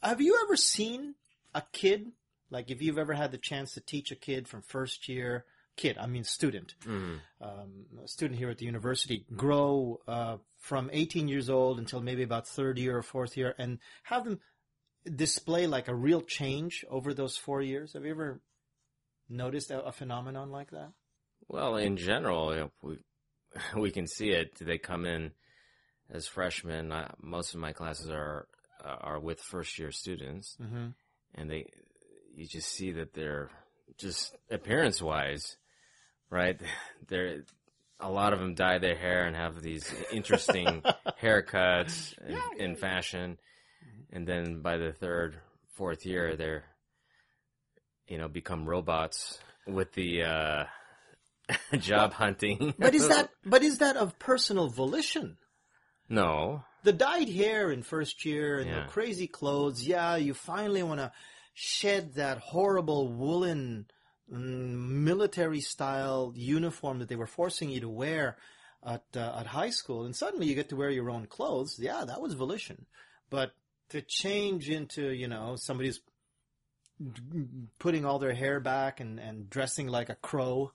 Have you ever seen a kid, like if you've ever had the chance to teach a kid from first year, student, a student here at the university, grow from 18 years old until maybe about third year or fourth year, and have them display like a real change over those 4 years? Have you ever noticed a phenomenon like that? Well, in general, we can see it. They come in as freshmen. Most of my classes are with first year students, and you just see that they're just appearance wise, right? A lot of them dye their hair and have these interesting haircuts in fashion, and then by the third, fourth year, they're become robots with the job hunting. But is that of personal volition? No. The dyed hair in first year and the crazy clothes, you finally want to shed that horrible woolen military-style uniform that they were forcing you to wear at high school, and suddenly you get to wear your own clothes. Yeah, that was volition. But to change into, somebody's putting all their hair back and dressing like a crow.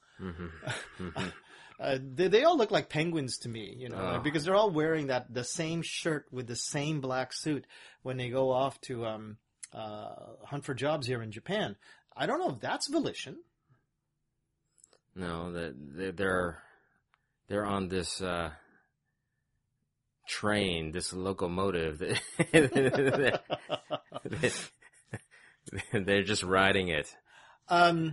They all look like penguins to me, because they're all wearing the same shirt with the same black suit when they go off to hunt for jobs here in Japan. I don't know if that's volition. No, they're on this train, this locomotive. They're just riding it. And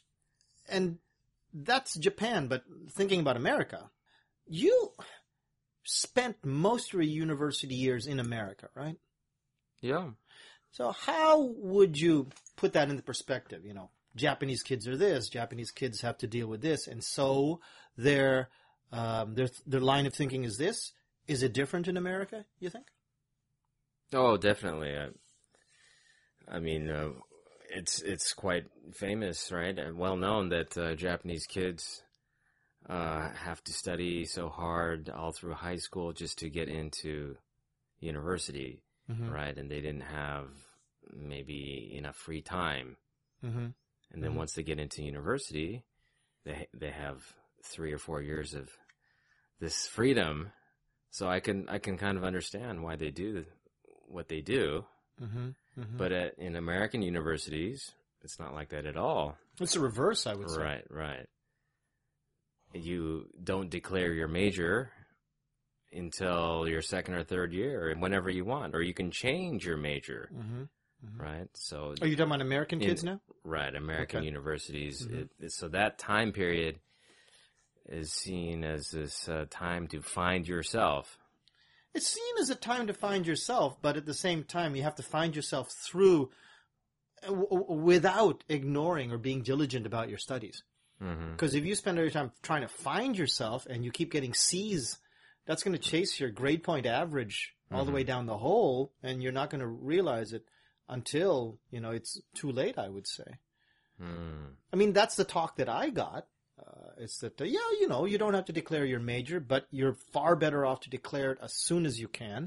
that's Japan, but thinking about America, you spent most of your university years in America, right? Yeah. So how would you put that into perspective? Japanese kids are this, Japanese kids have to deal with this, and so their line of thinking is this. Is it different in America, you think? Oh, definitely. I mean, it's quite famous, right, and well known that Japanese kids have to study so hard all through high school just to get into university, right? And they didn't have maybe enough free time. And then once they get into university, they have 3 or 4 years of this freedom. So I can kind of understand why they do what they do. But in American universities, it's not like that at all. It's the reverse, I would say. Right. You don't declare your major until your second or third year, whenever you want, or you can change your major. Right. So are you talking about American kids now? Right, American universities. So that time period is seen as this time to find yourself. It's seen as a time to find yourself, but at the same time, you have to find yourself through without ignoring or being diligent about your studies. Because if you spend all your time trying to find yourself and you keep getting C's, that's going to chase your grade point average all the way down the hole, and you're not going to realize it until, it's too late, I would say. I mean, that's the talk that I got. It's that, you don't have to declare your major, but you're far better off to declare it as soon as you can,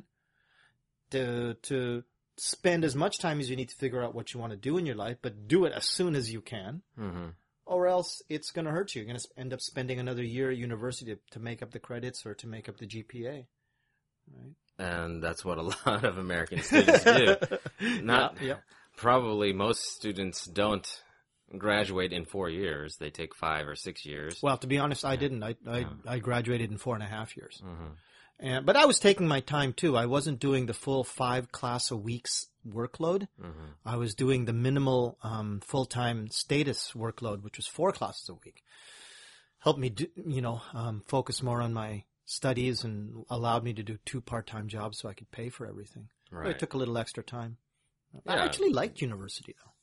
to spend as much time as you need to figure out what you want to do in your life, but do it as soon as you can, or else it's going to hurt you. You're going to end up spending another year at university to make up the credits or to make up the GPA, right? And that's what a lot of American students do. Probably most students don't graduate in 4 years. They take 5 or 6 years. Well, to be honest, I didn't. I graduated in 4.5 years. But I was taking my time too. I wasn't doing the full 5 class a week's workload. I was doing the minimal full-time status workload, which was 4 classes a week. Helped me focus more on my studies and allowed me to do 2 part-time jobs so I could pay for everything. Right. But it took a little extra time. I actually liked university, though.